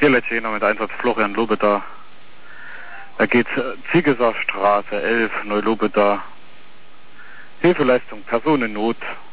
Tierleitjäger mit Einsatz Florian Lobeda. Da geht Ziegeser Straße 11, Neulobeda. Hilfeleistung, Personennot.